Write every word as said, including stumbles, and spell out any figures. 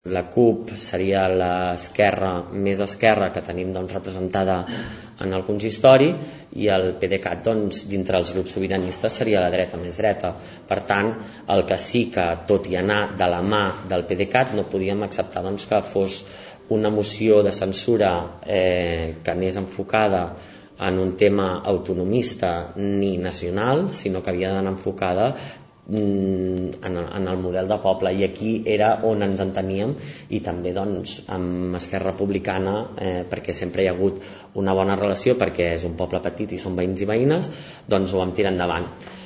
La CUP seria l'esquerra més esquerra que tenim doncs, representada en el consistori, i el PDeCAT doncs, dintre els grups sobiranistes seria la dreta més dreta. Per tant, el que sí que, tot i anar de la mà del PDeCAT, no podíem acceptar doncs, que fos una moció de censura eh, que anés enfocada en un tema autonomista ni nacional, sinó que havia d'anar enfocada en, en el model de poble, i aquí era on ens enteníem, i també doncs, amb Esquerra Republicana, eh, perquè sempre hi ha hagut una bona relació, perquè és un poble petit i són veïns i veïnes, doncs ho vam tirar endavant.